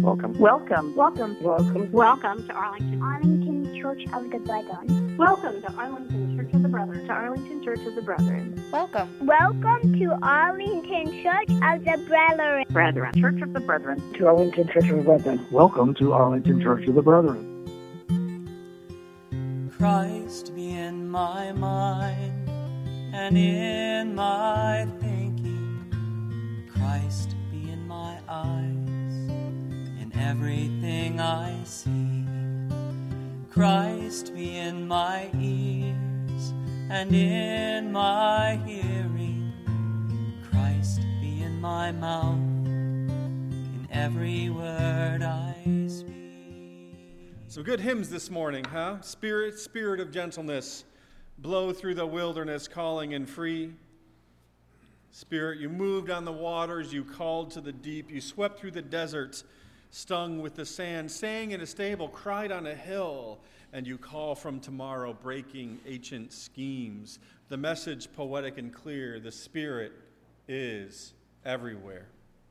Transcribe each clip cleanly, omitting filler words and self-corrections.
Welcome. Welcome. Welcome. Welcome. Welcome to Arlington. Arlington Church of the Brethren. Welcome to Arlington Church of the Brethren. To Arlington Church of the Brethren. Welcome. Welcome to Arlington Church of the Brethren. Brethren. Church of the Brethren. To Arlington Church of the Brethren. Welcome to Arlington Church of the Brethren. Christ be in my mind and in my thinking. Christ be in my eyes, in everything I see. Christ be in my ears and in my hearing. Christ be in my mouth, in every word I speak. Some good hymns this morning, huh? Spirit, spirit of gentleness, blow through the wilderness, calling and free. Spirit, you moved on the waters, you called to the deep, you swept through the desert, stung with the sand, sang in a stable, cried on a hill, and you call from tomorrow, breaking ancient schemes. The message poetic and clear, the Spirit is everywhere.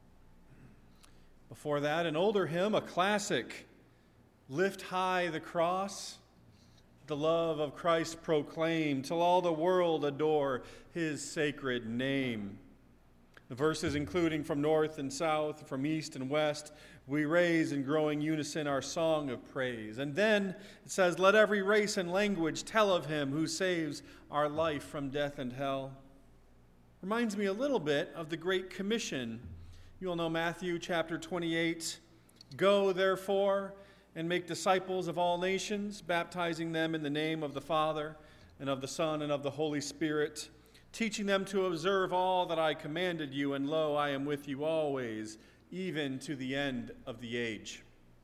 Before that, an older hymn, a classic, lift high the cross, the love of Christ proclaim, till all the world adore his sacred name. The verses including from north and south, from east and west, we raise in growing unison our song of praise. And then it says, let every race and language tell of him who saves our life from death and hell. Reminds me a little bit of the Great Commission. You all know Matthew chapter 28. Go, therefore, and make disciples of all nations, baptizing them in the name of the Father, and of the Son, and of the Holy Spirit, teaching them to observe all that I commanded you, and lo, I am with you always, even to the end of the age.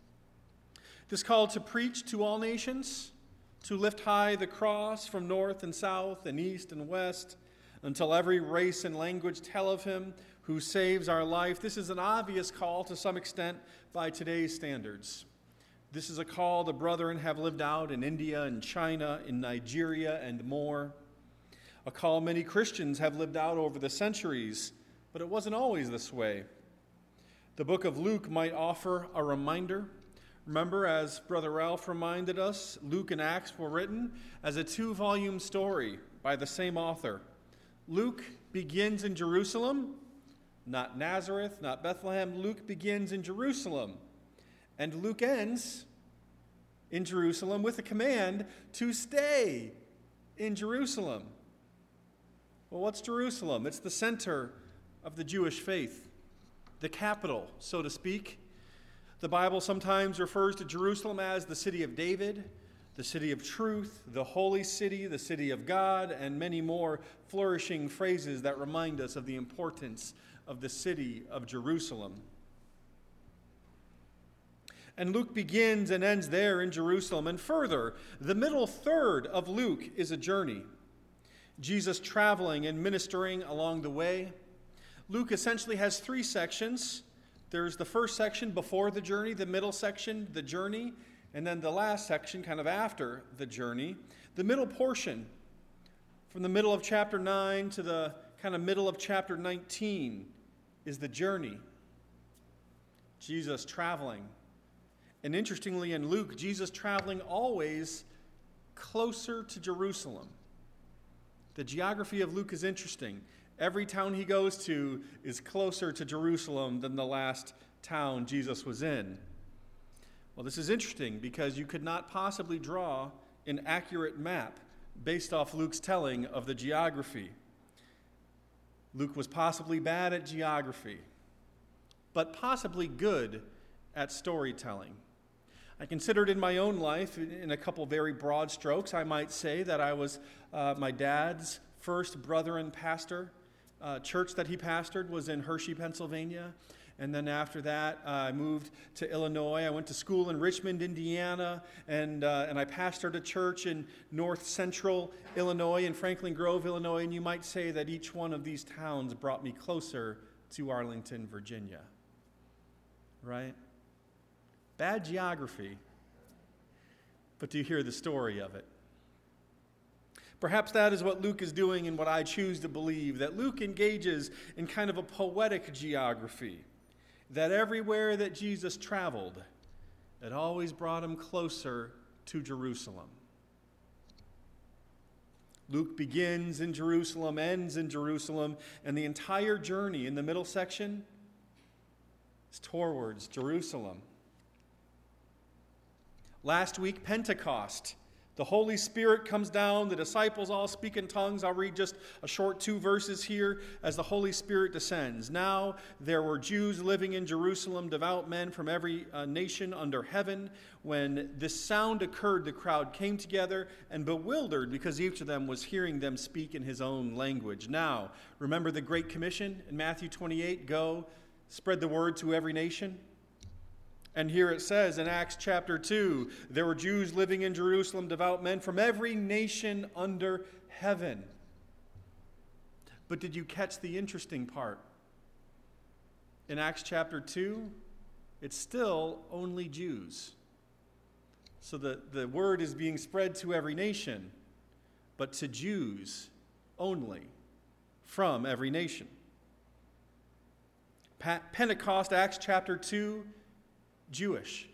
This call to preach to all nations, to lift high the cross from north and south and east and west, until every race and language tell of him who saves our life. This is an obvious call to some extent by today's standards. This is a call the brethren have lived out in India and China, in Nigeria, and more. A call many Christians have lived out over the centuries, but it wasn't always this way. The book of Luke might offer a reminder. Remember, as Brother Ralph reminded us, Luke and Acts were written as a 2-volume story by the same author. Luke begins in Jerusalem, not Nazareth, not Bethlehem. Luke begins in Jerusalem. And Luke ends in Jerusalem with a command to stay in Jerusalem. Well, what's Jerusalem? It's the center of the Jewish faith, the capital, so to speak. The Bible sometimes refers to Jerusalem as the city of David, the city of truth, the holy city, the city of God, and many more flourishing phrases that remind us of the importance of the city of Jerusalem. And Luke begins and ends there in Jerusalem. And further, the middle third of Luke is a journey. Jesus traveling and ministering along the way. Luke essentially has 3 sections. There's the first section before the journey, the middle section, the journey, and then the last section kind of after the journey. The middle portion, from the middle of chapter 9 to the kind of middle of chapter 19, is the journey. Jesus traveling. And interestingly, in Luke, Jesus traveling always closer to Jerusalem. The geography of Luke is interesting. Every town he goes to is closer to Jerusalem than the last town Jesus was in. Well, this is interesting because you could not possibly draw an accurate map based off Luke's telling of the geography. Luke was possibly bad at geography, but possibly good at storytelling. I considered in my own life, in a couple very broad strokes, I might say that I was my dad's first Brethren pastor. Church that he pastored was in Hershey, Pennsylvania. And then after that, I moved to Illinois. I went to school in Richmond, Indiana, and I pastored a church in north central Illinois, in Franklin Grove, Illinois. And you might say that each one of these towns brought me closer to Arlington, Virginia. Right? Bad geography, but do you hear the story of it? Perhaps that is what Luke is doing and what I choose to believe, that Luke engages in kind of a poetic geography. that everywhere that Jesus traveled, it always brought him closer to Jerusalem. Luke begins in Jerusalem, ends in Jerusalem, and the entire journey in the middle section is towards Jerusalem. Last week, Pentecost. The Holy Spirit comes down. The disciples all speak in tongues. I'll read just a short 2 verses here as the Holy Spirit descends. Now there were Jews living in Jerusalem, devout men from every nation under heaven. When this sound occurred, the crowd came together and bewildered because each of them was hearing them speak in his own language. Now, remember the Great Commission in Matthew 28? Go, spread the word to every nation. And here it says in Acts chapter 2, there were Jews living in Jerusalem, devout men from every nation under heaven. But did you catch the interesting part? In Acts chapter 2, it's still only Jews. So the word is being spread to every nation, but to Jews only from every nation. Pentecost, Acts chapter 2, Jewish.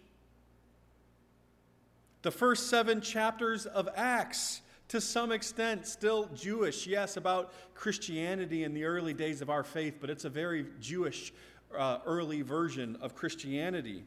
The first 7 chapters of Acts, to some extent, still Jewish. Yes, about Christianity in the early days of our faith, but it's a very Jewish early version of Christianity.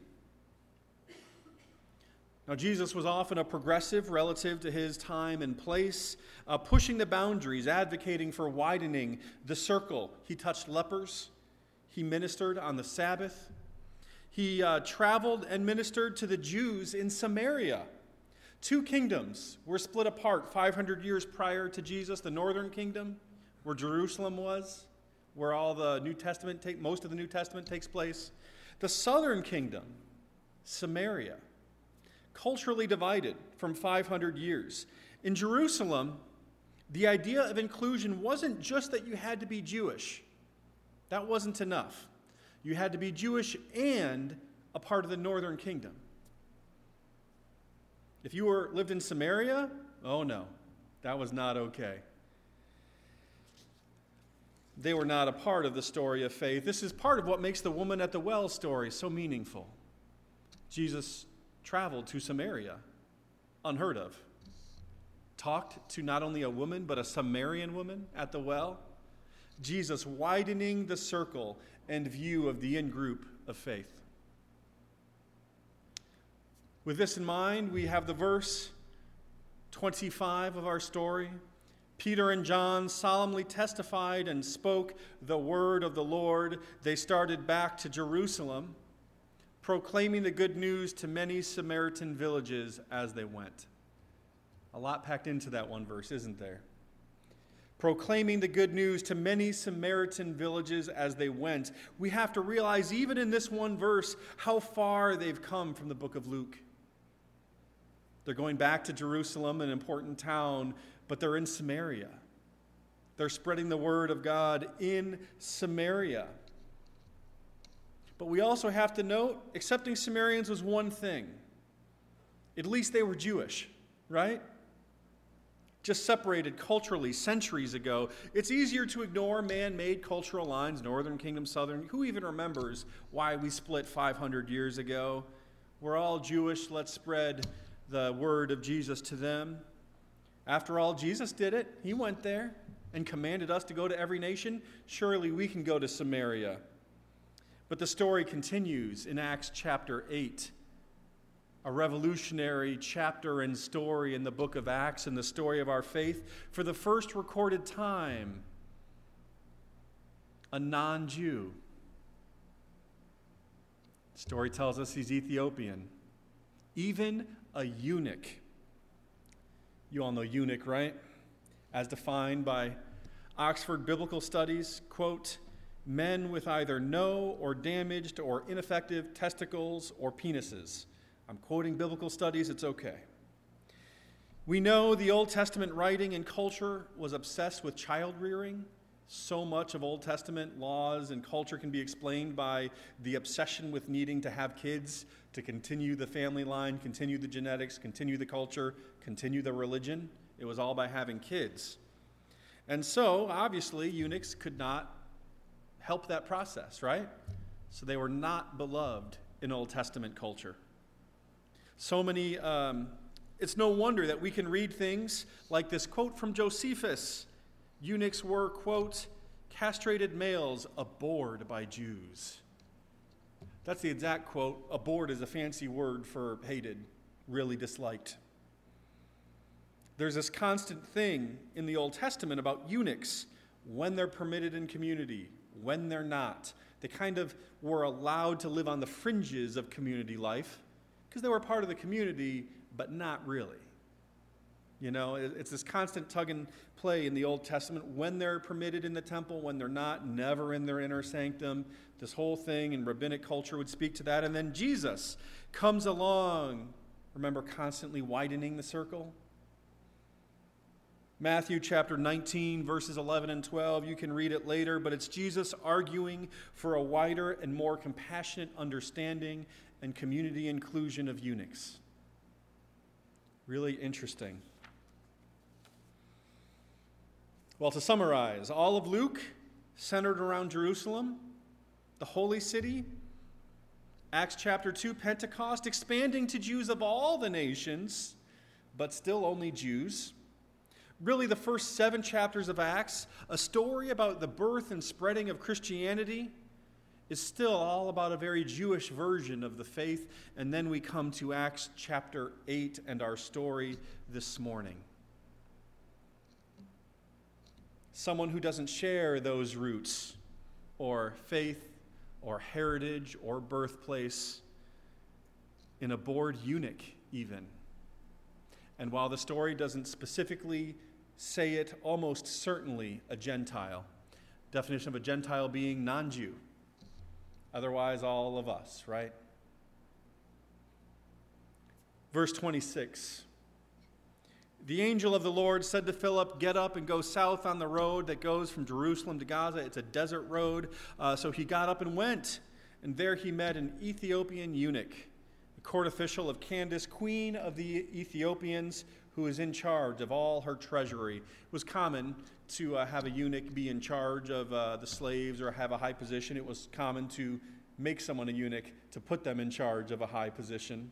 Now, Jesus was often a progressive relative to his time and place, pushing the boundaries, advocating for widening the circle. He touched lepers. He ministered on the Sabbath. He traveled and ministered to the Jews in Samaria. 2 kingdoms were split apart 500 years prior to Jesus. The northern kingdom, where Jerusalem was, where all the most of the New Testament takes place. The southern kingdom, Samaria, culturally divided from 500 years. In Jerusalem, the idea of inclusion wasn't just that you had to be Jewish. That wasn't enough. You had to be Jewish and a part of the northern kingdom. If you lived in Samaria, oh no, that was not okay. They were not a part of the story of faith. This is part of what makes the woman at the well story so meaningful. Jesus traveled to Samaria, unheard of. Talked to not only a woman, but a Samaritan woman at the well. Jesus widening the circle and view of the in-group of faith. With this in mind, we have the verse 25 of our story. Peter and John solemnly testified and spoke the word of the Lord. They started back to Jerusalem, proclaiming the good news to many Samaritan villages as they went. A lot packed into that one verse, isn't there? Proclaiming the good news to many Samaritan villages as they went. We have to realize, even in this one verse, how far they've come from the book of Luke. They're going back to Jerusalem, an important town, but they're in Samaria. They're spreading the word of God in Samaria. But we also have to note, accepting Samaritans was one thing. At least they were Jewish, right? Just separated culturally centuries ago. It's easier to ignore man-made cultural lines, northern kingdom, southern. Who even remembers why we split 500 years ago? We're all Jewish. Let's spread the word of Jesus to them. After all, Jesus did it. He went there and commanded us to go to every nation. Surely we can go to Samaria. But the story continues in Acts chapter 8. A revolutionary chapter and story in the book of Acts and the story of our faith. For the first recorded time, a non-Jew. The story tells us he's Ethiopian. Even a eunuch. You all know eunuch, right? As defined by Oxford Biblical Studies, quote, men with either no or damaged or ineffective testicles or penises. I'm quoting biblical studies, it's okay. We know the Old Testament writing and culture was obsessed with child rearing. So much of Old Testament laws and culture can be explained by the obsession with needing to have kids to continue the family line, continue the genetics, continue the culture, continue the religion. It was all by having kids. And so, obviously, eunuchs could not help that process, right? So they were not beloved in Old Testament culture. So many, it's no wonder that we can read things like this quote from Josephus. Eunuchs were, quote, castrated males abhorred by Jews. That's the exact quote. Abhorred is a fancy word for hated, really disliked. There's this constant thing in the Old Testament about eunuchs, when they're permitted in community, when they're not. They kind of were allowed to live on the fringes of community life because they were part of the community, but not really. You know, it's this constant tug and play in the Old Testament. When they're permitted in the temple, when they're not, never in their inner sanctum. This whole thing in rabbinic culture would speak to that. And then Jesus comes along, remember, constantly widening the circle. Matthew chapter 19, verses 11 and 12, you can read it later, but it's Jesus arguing for a wider and more compassionate understanding and community inclusion of eunuchs. Really interesting. Well, to summarize, all of Luke centered around Jerusalem, the holy city. Acts chapter 2, Pentecost, expanding to Jews of all the nations, but still only Jews. Really, the first 7 chapters of Acts, a story about the birth and spreading of Christianity, is still all about a very Jewish version of the faith. And then we come to Acts chapter 8 and our story this morning. Someone who doesn't share those roots or faith or heritage or birthplace, an abhorred eunuch even. And while the story doesn't specifically say it, almost certainly a Gentile. Definition of a Gentile being non-Jew. Otherwise, all of us, right? Verse 26. The angel of the Lord said to Philip, "Get up and go south on the road that goes from Jerusalem to Gaza." It's a desert road. So he got up and went. And there he met an Ethiopian eunuch, a court official of Candace, queen of the Ethiopians, who was in charge of all her treasury. It was common to have a eunuch be in charge of the slaves or have a high position. It was common to make someone a eunuch, to put them in charge of a high position.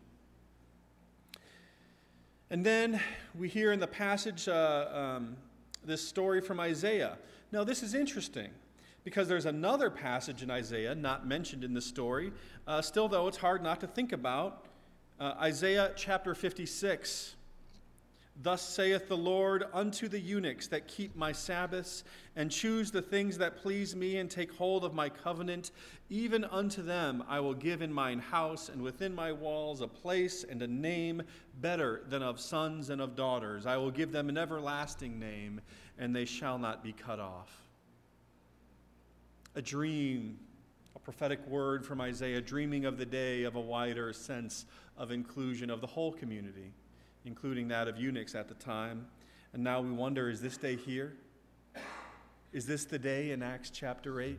And then we hear in the passage this story from Isaiah. Now, this is interesting because there's another passage in Isaiah not mentioned in this story. Still, though, it's hard not to think about Isaiah chapter 56. Thus saith the Lord unto the eunuchs that keep my Sabbaths, and choose the things that please me, and take hold of my covenant, even unto them I will give in mine house and within my walls a place and a name better than of sons and of daughters. I will give them an everlasting name, and they shall not be cut off. A dream, a prophetic word from Isaiah, dreaming of the day of a wider sense of inclusion of the whole community, including that of eunuchs at the time. And now we wonder, is this day here? Is this the day in Acts chapter 8?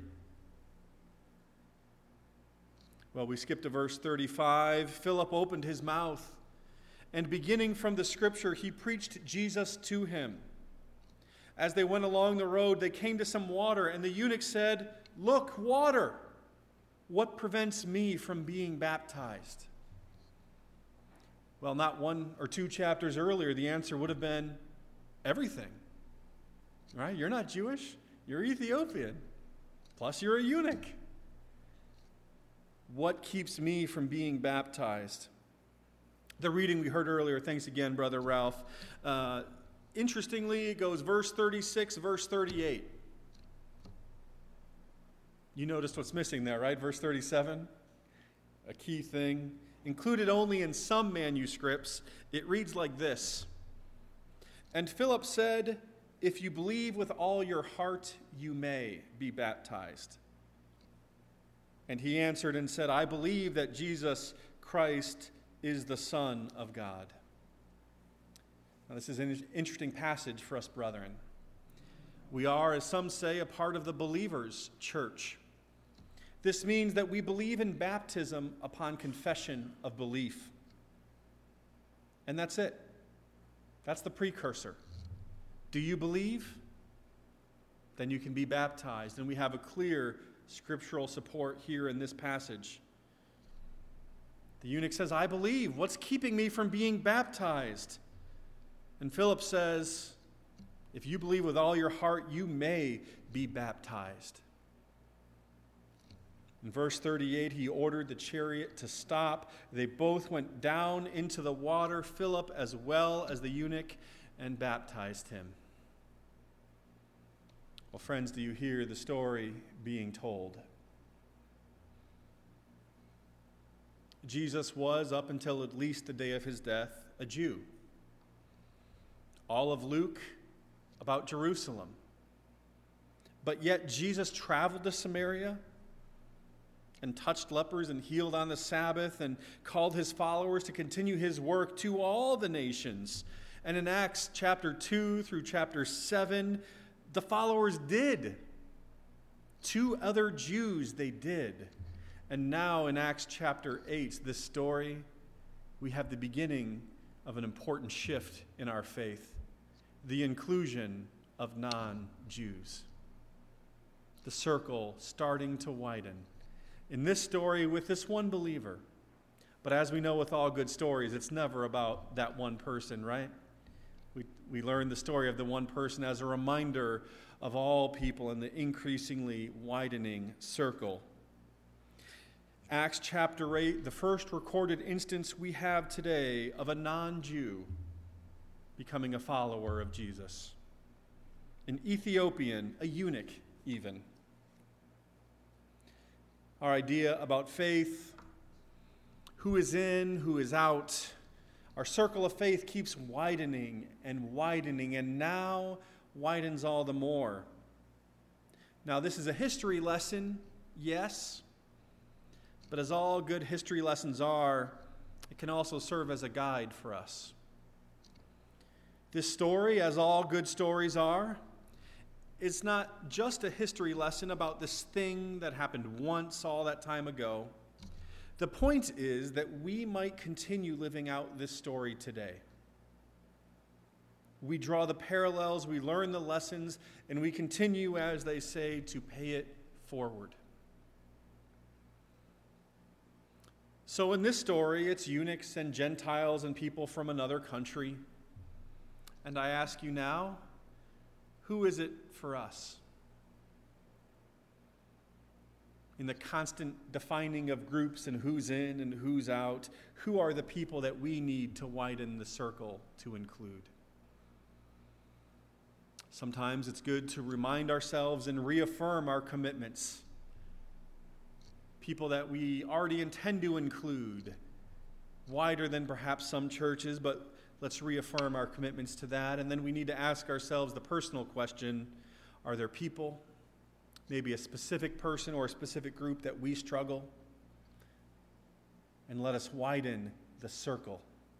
Well, we skip to verse 35. Philip opened his mouth, and beginning from the scripture, he preached Jesus to him. As they went along the road, they came to some water, and the eunuch said, "Look, water! What prevents me from being baptized?" Well, not 1 or 2 chapters earlier, the answer would have been everything. Right? You're not Jewish. You're Ethiopian. Plus, you're a eunuch. What keeps me from being baptized? The reading we heard earlier, thanks again, Brother Ralph. Interestingly, it goes verse 36, verse 38. You noticed what's missing there, right? Verse 37, a key thing. Included only in some manuscripts, it reads like this. And Philip said, "If you believe with all your heart, you may be baptized." And he answered and said, "I believe that Jesus Christ is the Son of God." Now, this is an interesting passage for us, brethren. We are, as some say, a part of the believers' church. This means that we believe in baptism upon confession of belief. And that's it. That's the precursor. Do you believe? Then you can be baptized. And we have a clear scriptural support here in this passage. The eunuch says, I believe. What's keeping me from being baptized? And Philip says, if you believe with all your heart, you may be baptized. In verse 38, he ordered the chariot to stop. They both went down into the water, Philip as well as the eunuch, and baptized him. Well, friends, do you hear the story being told? Jesus was, up until at least the day of his death, a Jew. All of Luke about Jerusalem. But yet Jesus traveled to Samaria and touched lepers and healed on the Sabbath and called his followers to continue his work to all the nations. And in Acts chapter 2 through chapter 7, the followers did. 2 other Jews they did. And now in Acts chapter 8, this story, we have the beginning of an important shift in our faith, the inclusion of non-Jews. The circle starting to widen. In this story with this one believer. But as we know with all good stories, it's never about that one person, right? We learn the story of the one person as a reminder of all people in the increasingly widening circle. Acts chapter 8, the first recorded instance we have today of a non-Jew becoming a follower of Jesus. An Ethiopian, a eunuch even. Our idea about faith, who is in, who is out. Our circle of faith keeps widening, and now widens all the more. Now, this is a history lesson, yes, but as all good history lessons are, it can also serve as a guide for us. This story, as all good stories are, it's not just a history lesson about this thing that happened once all that time ago. The point is that we might continue living out this story today. We draw the parallels, we learn the lessons, and we continue, as they say, to pay it forward. So in this story, it's eunuchs and Gentiles and people from another country. And I ask you now, who is it for us? In the constant defining of groups and who's in and who's out, who are the people that we need to widen the circle to include? Sometimes it's good to remind ourselves and reaffirm our commitments. People that we already intend to include, wider than perhaps some churches, but let's reaffirm our commitments to that. And then we need to ask ourselves the personal question, are there people, maybe a specific person or a specific group that we struggle? And let us widen the circle.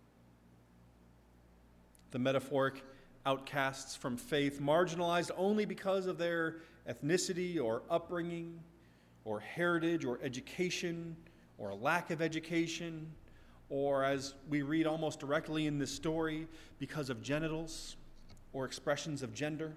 The metaphoric outcasts from faith, marginalized only because of their ethnicity or upbringing or heritage or education or lack of education, or as we read almost directly in this story, because of genitals or expressions of gender.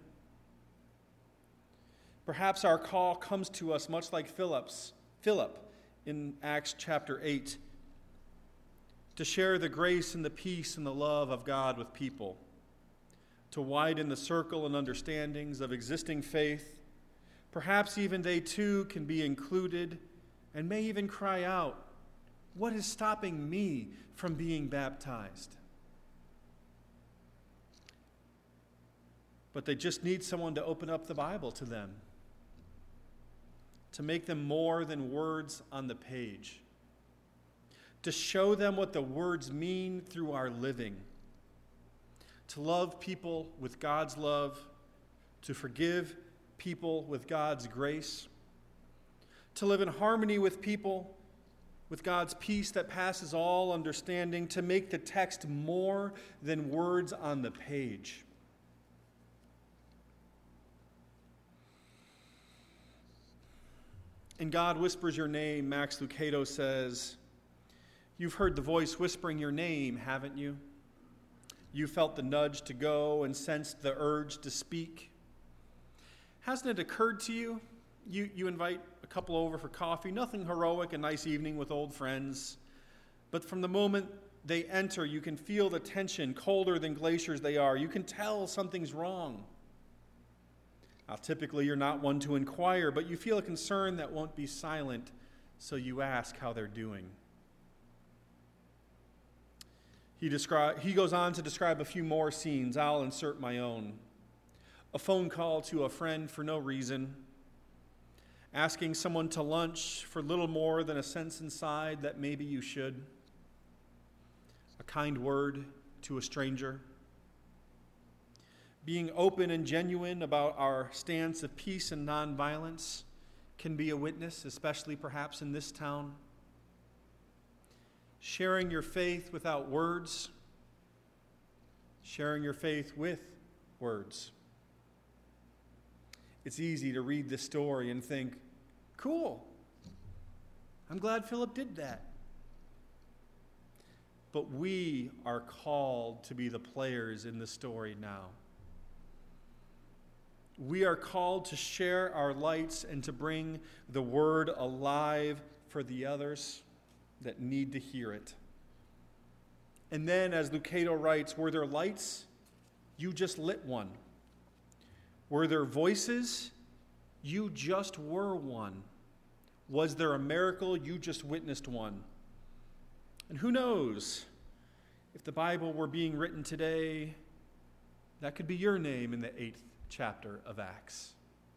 Perhaps our call comes to us much like Philip in Acts chapter 8, to share the grace and the peace and the love of God with people, to widen the circle and understandings of existing faith. Perhaps even they too can be included and may even cry out, what is stopping me from being baptized? But they just need someone to open up the Bible to them, to make them more than words on the page, to show them what the words mean through our living, to love people with God's love, to forgive people with God's grace, to live in harmony with people with God's peace that passes all understanding, to make the text more than words on the page. In God Whispers Your Name, Max Lucado says, you've heard the voice whispering your name, haven't you? You felt the nudge to go and sensed the urge to speak. Hasn't it occurred to you? You invite a couple over for coffee, nothing heroic, a nice evening with old friends. But from the moment they enter, you can feel the tension, colder than glaciers they are. You can tell something's wrong. Now, typically, you're not one to inquire, but you feel a concern that won't be silent, so you ask how they're doing. He goes on to describe a few more scenes. I'll insert my own. A phone call to a friend for no reason. Asking someone to lunch for little more than a sense inside that maybe you should. A kind word to a stranger. Being open and genuine about our stance of peace and nonviolence can be a witness, especially perhaps in this town. Sharing your faith without words. Sharing your faith with words. It's easy to read this story and think, cool, I'm glad Philip did that. But we are called to be the players in the story now. We are called to share our lights and to bring the word alive for the others that need to hear it. And then, as Lucado writes, were there lights? You just lit one. Were there voices? You just were one. Was there a miracle? You just witnessed one. And who knows, if the Bible were being written today, that could be your name in the 8th chapter of Acts.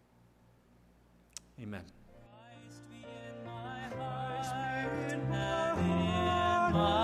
Amen. Christ be in my heart and in my